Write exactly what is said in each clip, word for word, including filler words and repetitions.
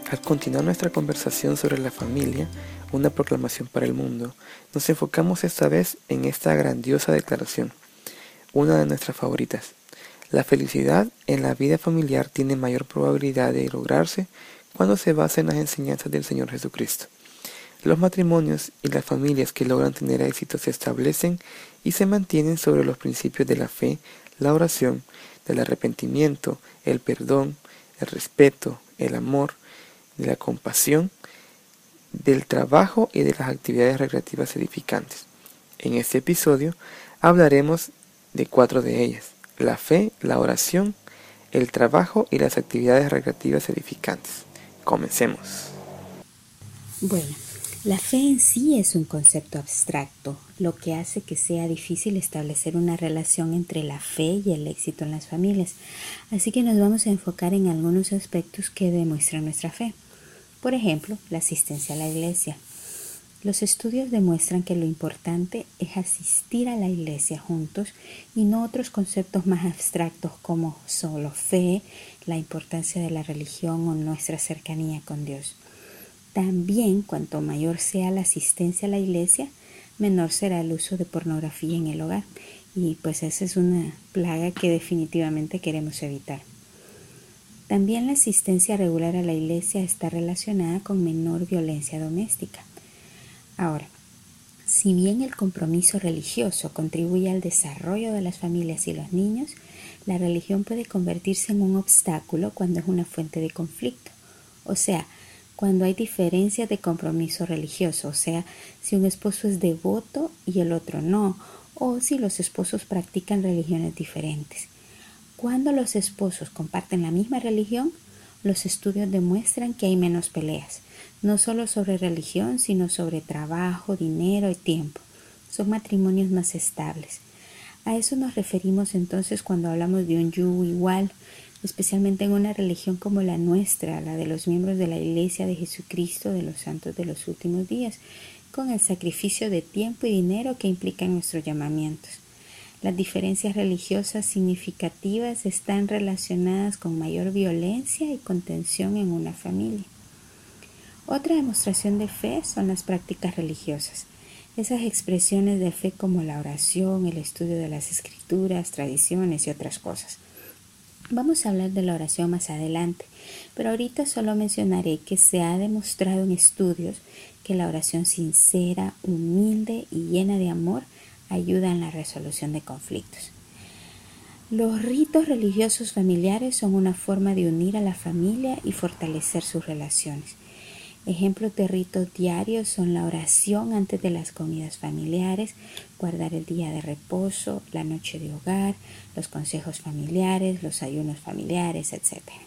Al continuar nuestra conversación sobre la familia, una proclamación para el mundo, nos enfocamos esta vez en esta grandiosa declaración, una de nuestras favoritas. La felicidad en la vida familiar tiene mayor probabilidad de lograrse cuando se basa en las enseñanzas del Señor Jesucristo. Los matrimonios y las familias que logran tener éxito se establecen y se mantienen sobre los principios de la fe, la oración, del arrepentimiento, el perdón, el respeto, el amor, de la compasión, del trabajo y de las actividades recreativas edificantes. En este episodio hablaremos de cuatro de ellas: la fe, la oración, el trabajo y las actividades recreativas edificantes. Comencemos. Bueno, la fe en sí es un concepto abstracto, lo que hace que sea difícil establecer una relación entre la fe y el éxito en las familias. Así que nos vamos a enfocar en algunos aspectos que demuestran nuestra fe. Por ejemplo, la asistencia a la iglesia. Los estudios demuestran que lo importante es asistir a la iglesia juntos y no otros conceptos más abstractos como solo fe, la importancia de la religión o nuestra cercanía con Dios. También, cuanto mayor sea la asistencia a la iglesia, menor será el uso de pornografía en el hogar. Y pues esa es una plaga que definitivamente queremos evitar. También la asistencia regular a la iglesia está relacionada con menor violencia doméstica. Ahora, si bien el compromiso religioso contribuye al desarrollo de las familias y los niños, la religión puede convertirse en un obstáculo cuando es una fuente de conflicto. O sea, cuando hay diferencias de compromiso religioso, o sea, si un esposo es devoto y el otro no, o si los esposos practican religiones diferentes. Cuando los esposos comparten la misma religión, los estudios demuestran que hay menos peleas, no solo sobre religión, sino sobre trabajo, dinero y tiempo. Son matrimonios más estables. A eso nos referimos entonces cuando hablamos de un yugo igual, especialmente en una religión como la nuestra, la de los miembros de la Iglesia de Jesucristo de los Santos de los Últimos Días, con el sacrificio de tiempo y dinero que implican nuestros llamamientos. Las diferencias religiosas significativas están relacionadas con mayor violencia y contención en una familia. Otra demostración de fe son las prácticas religiosas. Esas expresiones de fe como la oración, el estudio de las escrituras, tradiciones y otras cosas. Vamos a hablar de la oración más adelante, pero ahorita solo mencionaré que se ha demostrado en estudios que la oración sincera, humilde y llena de amor ayuda en la resolución de conflictos. Los ritos religiosos familiares son una forma de unir a la familia y fortalecer sus relaciones. Ejemplos de ritos diarios son la oración antes de las comidas familiares, guardar el día de reposo, la noche de hogar, los consejos familiares, los ayunos familiares, etcétera.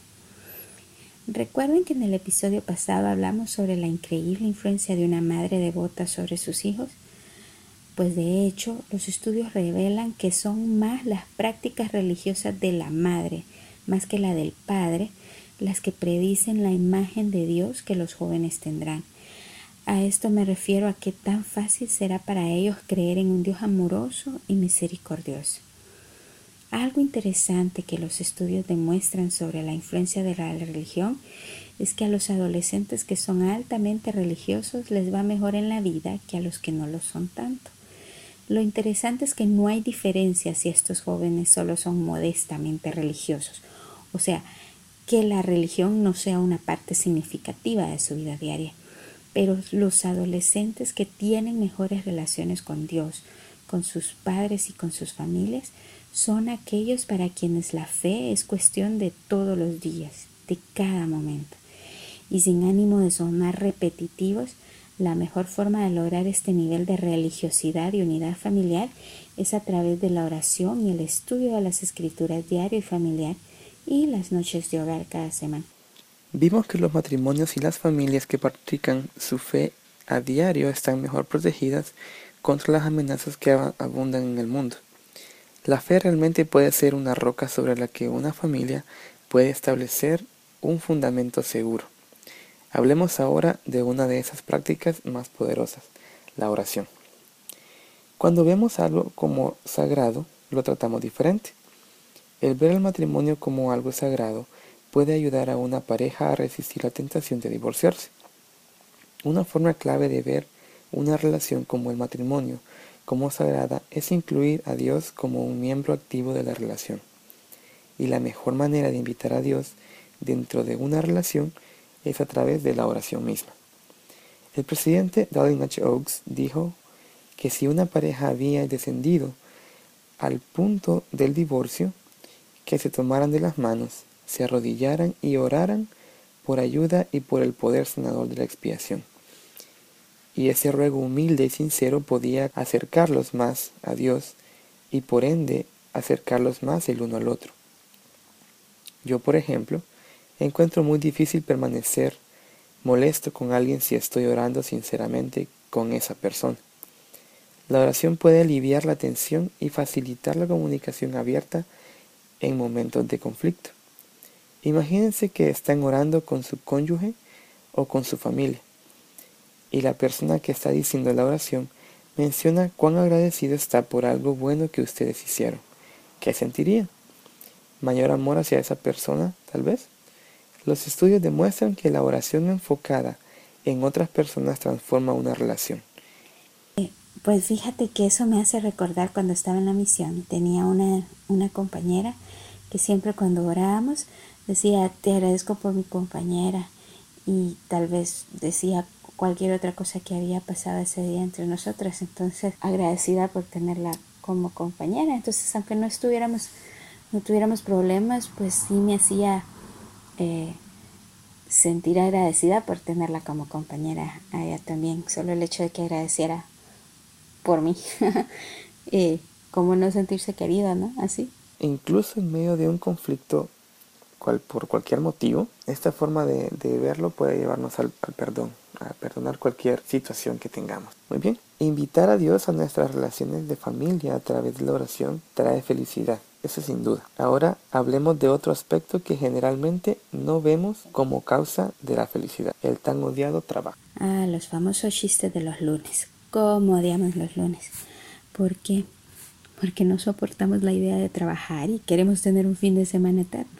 Recuerden que en el episodio pasado hablamos sobre la increíble influencia de una madre devota sobre sus hijos. Pues de hecho, los estudios revelan que son más las prácticas religiosas de la madre, más que la del padre, las que predicen la imagen de Dios que los jóvenes tendrán. A esto me refiero a qué tan fácil será para ellos creer en un Dios amoroso y misericordioso. Algo interesante que los estudios demuestran sobre la influencia de la religión es que a los adolescentes que son altamente religiosos les va mejor en la vida que a los que no lo son tanto. Lo interesante es que no hay diferencia si estos jóvenes solo son modestamente religiosos, o sea, que la religión no sea una parte significativa de su vida diaria. Pero los adolescentes que tienen mejores relaciones con Dios, con sus padres y con sus familias, son aquellos para quienes la fe es cuestión de todos los días, de cada momento. Y sin ánimo de sonar repetitivos, la mejor forma de lograr este nivel de religiosidad y unidad familiar es a través de la oración y el estudio de las escrituras diario y familiar y las noches de hogar cada semana. Vimos que los matrimonios y las familias que practican su fe a diario están mejor protegidas contra las amenazas que abundan en el mundo. La fe realmente puede ser una roca sobre la que una familia puede establecer un fundamento seguro. Hablemos ahora de una de esas prácticas más poderosas, la oración. Cuando vemos algo como sagrado, lo tratamos diferente. El ver el matrimonio como algo sagrado puede ayudar a una pareja a resistir la tentación de divorciarse. Una forma clave de ver una relación como el matrimonio como sagrada es incluir a Dios como un miembro activo de la relación. Y la mejor manera de invitar a Dios dentro de una relación es a través de la oración misma. El presidente Dallin H. Oaks dijo que si una pareja había descendido al punto del divorcio, que se tomaran de las manos, se arrodillaran y oraran por ayuda y por el poder sanador de la expiación. Y ese ruego humilde y sincero podía acercarlos más a Dios y por ende acercarlos más el uno al otro. Yo, por ejemplo, encuentro muy difícil permanecer molesto con alguien si estoy orando sinceramente con esa persona. La oración puede aliviar la tensión y facilitar la comunicación abierta en momentos de conflicto. Imagínense que están orando con su cónyuge o con su familia, y la persona que está diciendo la oración menciona cuán agradecido está por algo bueno que ustedes hicieron. ¿Qué sentirían? ¿Mayor amor hacia esa persona, tal vez? Los estudios demuestran que la oración enfocada en otras personas transforma una relación. Pues fíjate que eso me hace recordar cuando estaba en la misión. Tenía una, una compañera que siempre cuando orábamos decía, te agradezco por mi compañera, y tal vez decía cualquier otra cosa que había pasado ese día entre nosotras. Entonces, agradecida por tenerla como compañera. Entonces, aunque no estuviéramos, no tuviéramos problemas, pues sí me hacía eh, sentir agradecida por tenerla como compañera a ella también. Solo el hecho de que agradeciera por mí. eh, ¿Cómo no sentirse querida, no? Así. Incluso en medio de un conflicto cual, por cualquier motivo, esta forma de, de verlo puede llevarnos al, al perdón, a perdonar cualquier situación que tengamos. Muy bien. Invitar a Dios a nuestras relaciones de familia a través de la oración trae felicidad. Eso sin duda. Ahora hablemos de otro aspecto que generalmente no vemos como causa de la felicidad, el tan odiado trabajo. Ah, los famosos chistes de los lunes. ¿Cómo odiamos los lunes? ¿Por qué? Porque no soportamos la idea de trabajar y queremos tener un fin de semana eterno.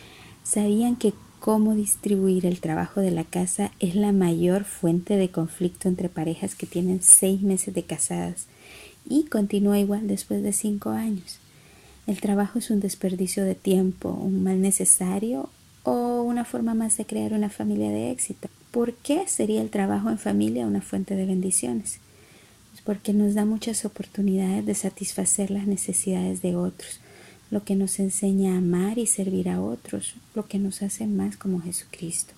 ¿Sabían que cómo distribuir el trabajo de la casa es la mayor fuente de conflicto entre parejas que tienen seis meses de casadas y continúa igual después de cinco años? El trabajo es un desperdicio de tiempo, un mal necesario o una forma más de crear una familia de éxito. ¿Por qué sería el trabajo en familia una fuente de bendiciones? Pues porque nos da muchas oportunidades de satisfacer las necesidades de otros, lo que nos enseña a amar y servir a otros, lo que nos hace más como Jesucristo.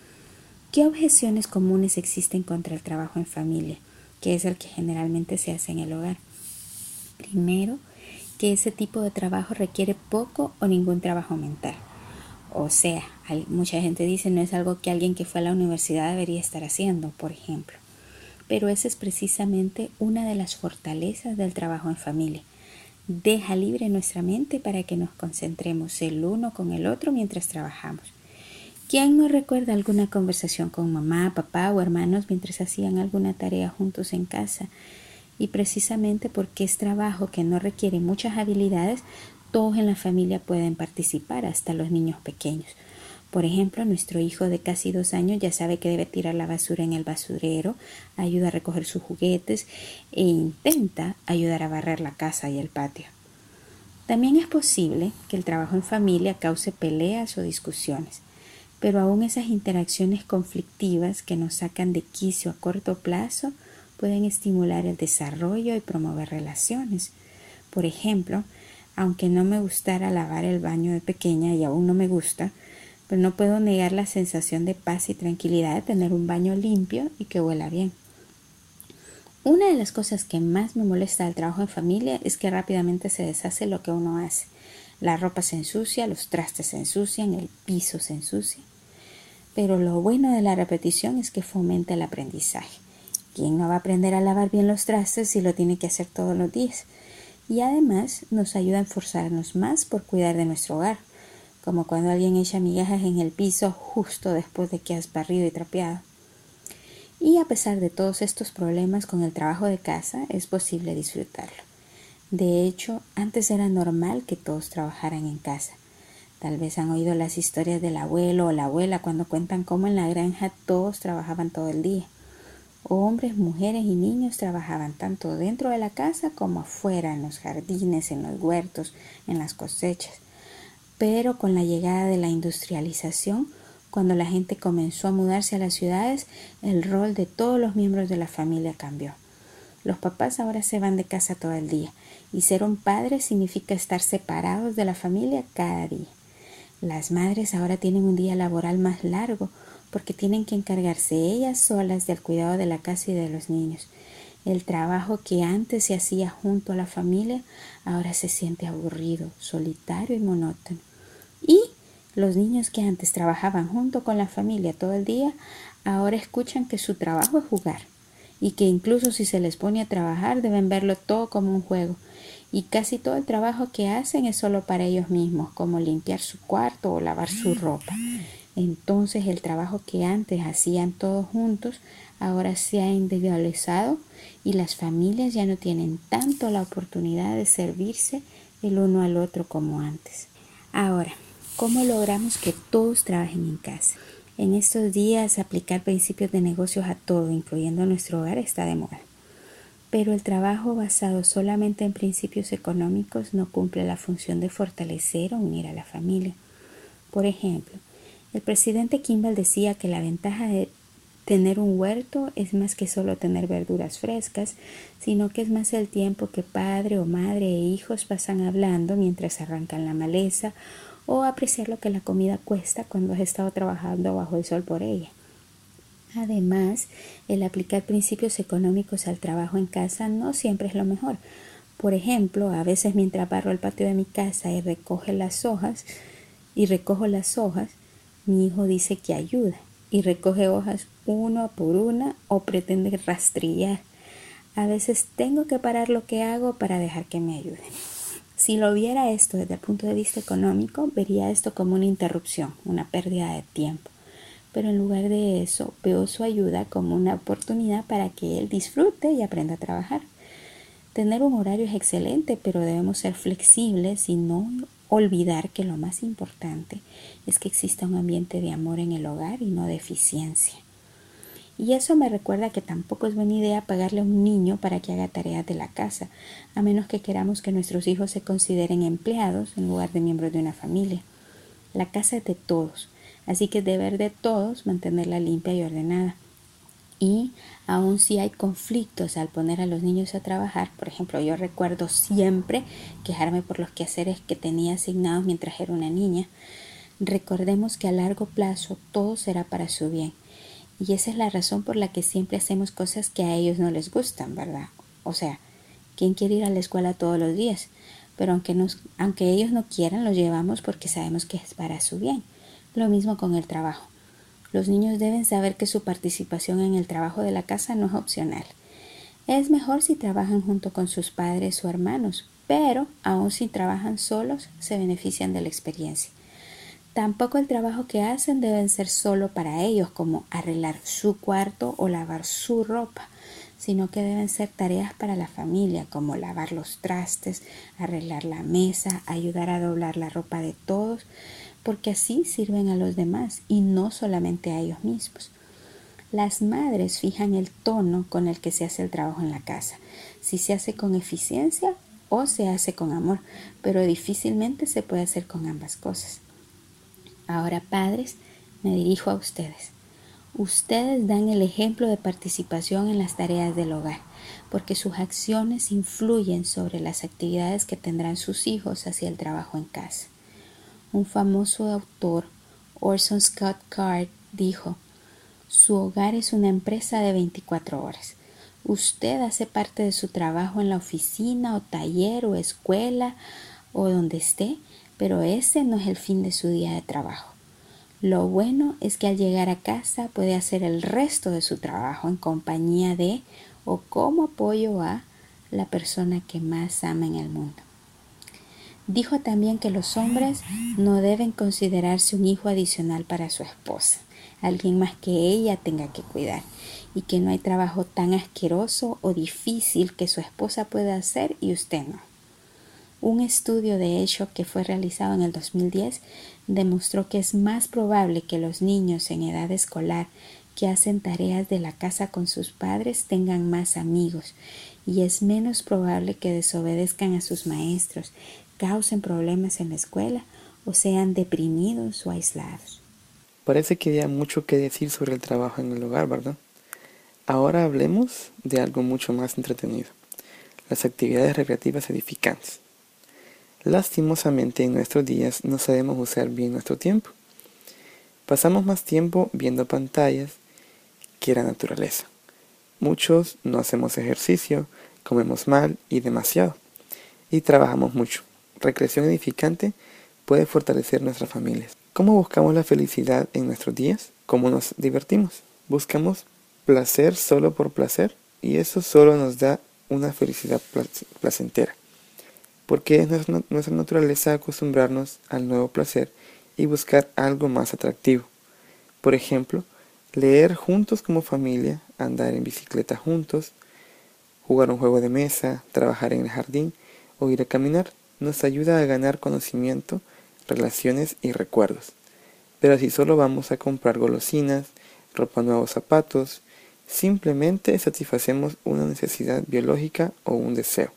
¿Qué objeciones comunes existen contra el trabajo en familia, que es el que generalmente se hace en el hogar? Primero, que ese tipo de trabajo requiere poco o ningún trabajo mental. O sea, hay, mucha gente dice no es algo que alguien que fue a la universidad debería estar haciendo, por ejemplo. Pero esa es precisamente una de las fortalezas del trabajo en familia. Deja libre nuestra mente para que nos concentremos el uno con el otro mientras trabajamos. ¿Quién no recuerda alguna conversación con mamá, papá o hermanos mientras hacían alguna tarea juntos en casa? Y precisamente porque es trabajo que no requiere muchas habilidades, todos en la familia pueden participar, hasta los niños pequeños. Por ejemplo, nuestro hijo de casi dos años ya sabe que debe tirar la basura en el basurero, ayuda a recoger sus juguetes e intenta ayudar a barrer la casa y el patio. También es posible que el trabajo en familia cause peleas o discusiones, pero aún esas interacciones conflictivas que nos sacan de quicio a corto plazo pueden estimular el desarrollo y promover relaciones. Por ejemplo, aunque no me gustara lavar el baño de pequeña y aún no me gusta, pero no puedo negar la sensación de paz y tranquilidad de tener un baño limpio y que huela bien. Una de las cosas que más me molesta del trabajo en familia es que rápidamente se deshace lo que uno hace. La ropa se ensucia, los trastes se ensucian, el piso se ensucia. Pero lo bueno de la repetición es que fomenta el aprendizaje. ¿Quién no va a aprender a lavar bien los trastes si lo tiene que hacer todos los días? Y además nos ayuda a esforzarnos más por cuidar de nuestro hogar, como cuando alguien echa migajas en el piso justo después de que has barrido y trapeado. Y a pesar de todos estos problemas con el trabajo de casa, es posible disfrutarlo. De hecho, antes era normal que todos trabajaran en casa. Tal vez han oído las historias del abuelo o la abuela cuando cuentan cómo en la granja todos trabajaban todo el día. Hombres, mujeres y niños trabajaban tanto dentro de la casa como afuera, en los jardines, en los huertos, en las cosechas. Pero con la llegada de la industrialización, cuando la gente comenzó a mudarse a las ciudades, el rol de todos los miembros de la familia cambió. Los papás ahora se van de casa todo el día y ser un padre significa estar separados de la familia cada día. Las madres ahora tienen un día laboral más largo porque tienen que encargarse ellas solas del cuidado de la casa y de los niños. El trabajo que antes se hacía junto a la familia ahora se siente aburrido, solitario y monótono. Y los niños que antes trabajaban junto con la familia todo el día, ahora escuchan que su trabajo es jugar y que incluso si se les pone a trabajar deben verlo todo como un juego. Y casi todo el trabajo que hacen es solo para ellos mismos, como limpiar su cuarto o lavar su ropa. Entonces el trabajo que antes hacían todos juntos ahora se ha individualizado y las familias ya no tienen tanto la oportunidad de servirse el uno al otro como antes. Ahora, ¿cómo logramos que todos trabajen en casa? En estos días aplicar principios de negocios a todo, incluyendo nuestro hogar, está de moda. Pero el trabajo basado solamente en principios económicos no cumple la función de fortalecer o unir a la familia. Por ejemplo, el presidente Kimball decía que la ventaja de tener un huerto es más que solo tener verduras frescas, sino que es más el tiempo que padre o madre e hijos pasan hablando mientras arrancan la maleza o apreciar lo que la comida cuesta cuando has estado trabajando bajo el sol por ella. Además, el aplicar principios económicos al trabajo en casa no siempre es lo mejor. Por ejemplo, a veces mientras barro el patio de mi casa y recoge las hojas y recojo las hojas, mi hijo dice que ayuda y recoge hojas una por una o pretende rastrillar. A veces tengo que parar lo que hago para dejar que me ayuden. Si lo viera esto desde el punto de vista económico, vería esto como una interrupción, una pérdida de tiempo. Pero en lugar de eso, veo su ayuda como una oportunidad para que él disfrute y aprenda a trabajar. Tener un horario es excelente, pero debemos ser flexibles y no olvidar que lo más importante es que exista un ambiente de amor en el hogar y no de eficiencia. Y eso me recuerda que tampoco es buena idea pagarle a un niño para que haga tareas de la casa, a menos que queramos que nuestros hijos se consideren empleados en lugar de miembros de una familia. La casa es de todos. Así que es deber de todos mantenerla limpia y ordenada. Y aun si hay conflictos al poner a los niños a trabajar, por ejemplo, yo recuerdo siempre quejarme por los quehaceres que tenía asignados mientras era una niña, recordemos que a largo plazo todo será para su bien. Y esa es la razón por la que siempre hacemos cosas que a ellos no les gustan, ¿verdad? O sea, ¿quién quiere ir a la escuela todos los días? Pero aunque, nos, aunque ellos no quieran, los llevamos porque sabemos que es para su bien. Lo mismo con el trabajo. Los niños deben saber que su participación en el trabajo de la casa no es opcional. Es mejor si trabajan junto con sus padres o hermanos, pero aun si trabajan solos, se benefician de la experiencia. Tampoco el trabajo que hacen debe ser solo para ellos, como arreglar su cuarto o lavar su ropa, sino que deben ser tareas para la familia, como lavar los trastes, arreglar la mesa, ayudar a doblar la ropa de todos, porque así sirven a los demás y no solamente a ellos mismos. Las madres fijan el tono con el que se hace el trabajo en la casa, si se hace con eficiencia o se hace con amor, pero difícilmente se puede hacer con ambas cosas. Ahora, padres, me dirijo a ustedes. Ustedes dan el ejemplo de participación en las tareas del hogar, porque sus acciones influyen sobre las actividades que tendrán sus hijos hacia el trabajo en casa. Un famoso autor, Orson Scott Card, dijo: su hogar es una empresa de veinticuatro horas. Usted hace parte de su trabajo en la oficina o taller o escuela o donde esté, pero ese no es el fin de su día de trabajo. Lo bueno es que al llegar a casa puede hacer el resto de su trabajo en compañía de o como apoyo a la persona que más ama en el mundo. Dijo también que los hombres no deben considerarse un hijo adicional para su esposa, alguien más que ella tenga que cuidar, y que no hay trabajo tan asqueroso o difícil que su esposa pueda hacer y usted no. Un estudio de hecho que fue realizado en el dos mil diez demostró que es más probable que los niños en edad escolar que hacen tareas de la casa con sus padres tengan más amigos y es menos probable que desobedezcan a sus maestros, causen problemas en la escuela o sean deprimidos o aislados. Parece que había mucho que decir sobre el trabajo en el hogar, ¿verdad? Ahora hablemos de algo mucho más entretenido, las actividades recreativas edificantes. Lastimosamente en nuestros días no sabemos usar bien nuestro tiempo. Pasamos más tiempo viendo pantallas que la naturaleza. Muchos no hacemos ejercicio, comemos mal y demasiado, y trabajamos mucho. Recreación edificante puede fortalecer nuestras familias. ¿Cómo buscamos la felicidad en nuestros días? ¿Cómo nos divertimos? Buscamos placer solo por placer, y eso solo nos da una felicidad placentera. Porque es nuestra naturaleza acostumbrarnos al nuevo placer y buscar algo más atractivo. Por ejemplo, leer juntos como familia, andar en bicicleta juntos, jugar un juego de mesa, trabajar en el jardín o ir a caminar, nos ayuda a ganar conocimiento, relaciones y recuerdos. Pero si solo vamos a comprar golosinas, ropa nueva o zapatos, simplemente satisfacemos una necesidad biológica o un deseo.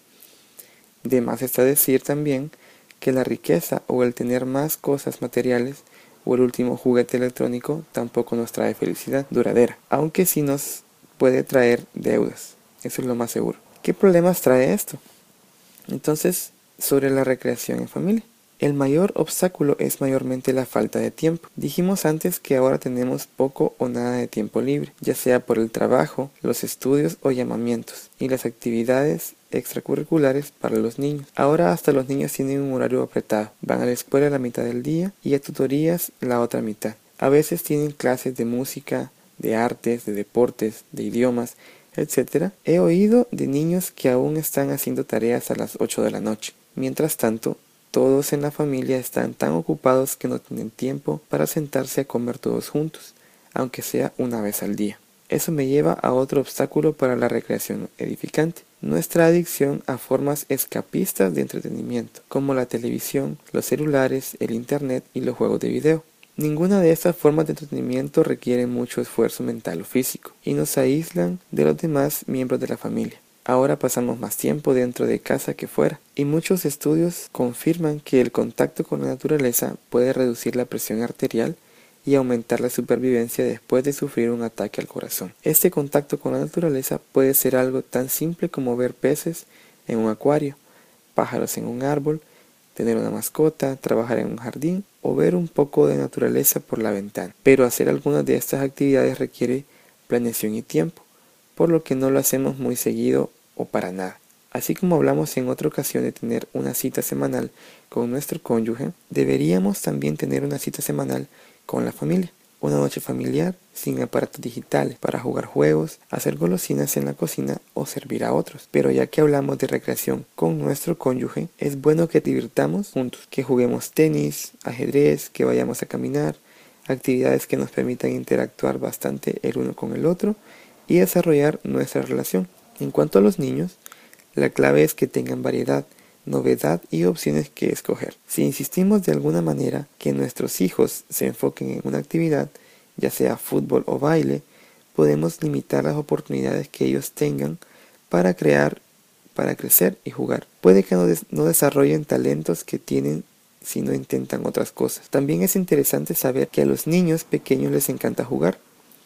De más está decir también que la riqueza o el tener más cosas materiales o el último juguete electrónico tampoco nos trae felicidad duradera, aunque sí nos puede traer deudas, eso es lo más seguro. ¿Qué problemas trae esto? Entonces, sobre la recreación en familia. El mayor obstáculo es mayormente la falta de tiempo. Dijimos antes que ahora tenemos poco o nada de tiempo libre, ya sea por el trabajo, los estudios o llamamientos, y las actividades extracurriculares para los niños. Ahora hasta los niños tienen un horario apretado. Van a la escuela la mitad del día y a tutorías la otra mitad. A veces tienen clases de música, de artes, de deportes, de idiomas, etcétera. He oído de niños que aún están haciendo tareas a las ocho de la noche. Mientras tanto, todos en la familia están tan ocupados que no tienen tiempo para sentarse a comer todos juntos, aunque sea una vez al día. Eso me lleva a otro obstáculo para la recreación edificante, nuestra adicción a formas escapistas de entretenimiento, como la televisión, los celulares, el internet y los juegos de video. Ninguna de estas formas de entretenimiento requiere mucho esfuerzo mental o físico, y nos aíslan de los demás miembros de la familia. Ahora pasamos más tiempo dentro de casa que fuera, y muchos estudios confirman que el contacto con la naturaleza puede reducir la presión arterial y aumentar la supervivencia después de sufrir un ataque al corazón. Este contacto con la naturaleza puede ser algo tan simple como ver peces en un acuario, pájaros en un árbol, tener una mascota, trabajar en un jardín o ver un poco de naturaleza por la ventana. Pero hacer algunas de estas actividades requiere planeación y tiempo, por lo que no lo hacemos muy seguido o para nada. Así como hablamos en otra ocasión de tener una cita semanal con nuestro cónyuge, deberíamos también tener una cita semanal con la familia. Una noche familiar sin aparatos digitales para jugar juegos, hacer golosinas en la cocina o servir a otros. Pero ya que hablamos de recreación con nuestro cónyuge, es bueno que divirtamos juntos, que juguemos tenis, ajedrez, que vayamos a caminar, actividades que nos permitan interactuar bastante el uno con el otro y desarrollar nuestra relación. En cuanto a los niños, la clave es que tengan variedad, novedad y opciones que escoger. Si insistimos de alguna manera que nuestros hijos se enfoquen en una actividad, ya sea fútbol o baile, podemos limitar las oportunidades que ellos tengan para crear, para crecer y jugar. Puede que no, des- no desarrollen talentos que tienen si no intentan otras cosas. También es interesante saber que a los niños pequeños les encanta jugar,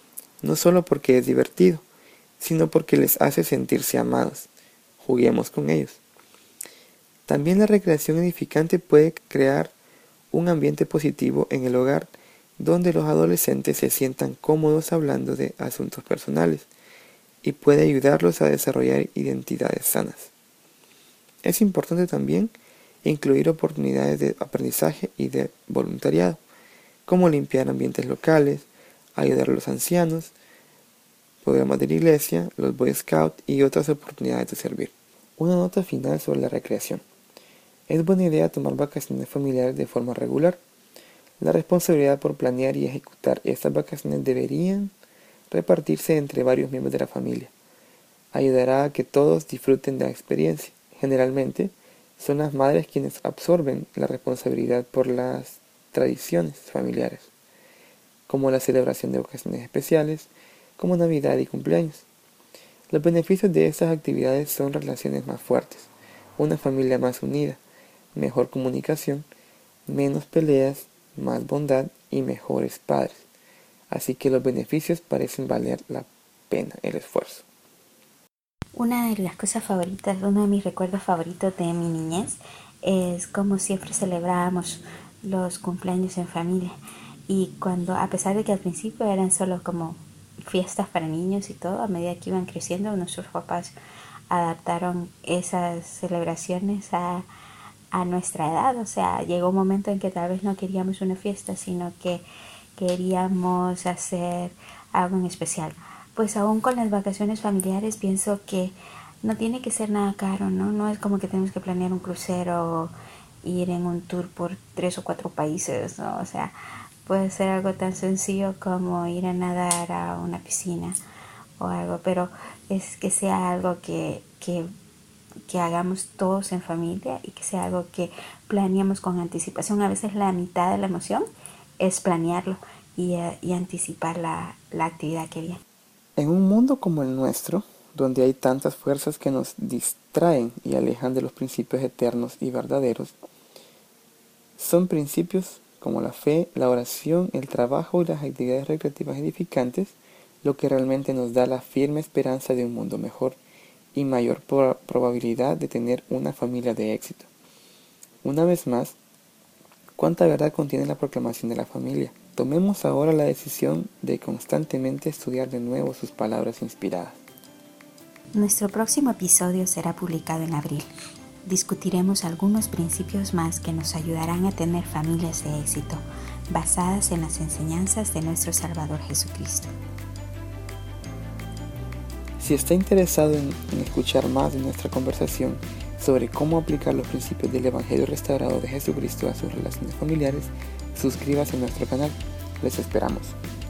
no solo porque es divertido, sino porque les hace sentirse amados. Juguemos con ellos. También la recreación edificante puede crear un ambiente positivo en el hogar donde los adolescentes se sientan cómodos hablando de asuntos personales y puede ayudarlos a desarrollar identidades sanas. Es importante también incluir oportunidades de aprendizaje y de voluntariado, como limpiar ambientes locales, ayudar a los ancianos, programas de la iglesia, los Boy Scouts y otras oportunidades de servir. Una nota final sobre la recreación. Es buena idea tomar vacaciones familiares de forma regular. La responsabilidad por planear y ejecutar estas vacaciones deberían repartirse entre varios miembros de la familia. Ayudará a que todos disfruten de la experiencia. Generalmente, Son las madres quienes absorben la responsabilidad por las tradiciones familiares, como la celebración de ocasiones especiales, como Navidad y cumpleaños. Los beneficios de estas actividades son relaciones más fuertes, una familia más unida, mejor comunicación, menos peleas, más bondad y mejores padres. Así que los beneficios parecen valer la pena el esfuerzo. Una de las cosas favoritas, uno de mis recuerdos favoritos de mi niñez es como siempre celebrábamos los cumpleaños en familia. Y cuando, a pesar de que al principio eran solo como fiestas para niños y todo, a medida que iban creciendo, nuestros papás adaptaron esas celebraciones a, a nuestra edad. O sea, llegó un momento en que tal vez no queríamos una fiesta, sino que queríamos hacer algo en especial. Pues aún con las vacaciones familiares pienso que no tiene que ser nada caro, ¿no? No es como que tenemos que planear un crucero o ir en un tour por tres o cuatro países, ¿no? O sea, puede ser algo tan sencillo como ir a nadar a una piscina o algo, pero es que sea algo que, que, que hagamos todos en familia y que sea algo que planeemos con anticipación. A veces la mitad de la emoción es planearlo y, uh, y anticipar la, la actividad que viene. En un mundo como el nuestro, donde hay tantas fuerzas que nos distraen y alejan de los principios eternos y verdaderos, son principios como la fe, la oración, el trabajo y las actividades recreativas edificantes lo que realmente nos da la firme esperanza de un mundo mejor y mayor pro- probabilidad de tener una familia de éxito. Una vez más, ¿cuánta verdad contiene la proclamación de la familia? Tomemos ahora la decisión de constantemente estudiar de nuevo sus palabras inspiradas. Nuestro próximo episodio será publicado en abril. Discutiremos algunos principios más que nos ayudarán a tener familias de éxito, basadas en las enseñanzas de nuestro Salvador Jesucristo. Si está interesado en, en escuchar más de nuestra conversación sobre cómo aplicar los principios del Evangelio restaurado de Jesucristo a sus relaciones familiares, suscríbase a nuestro canal. Les esperamos.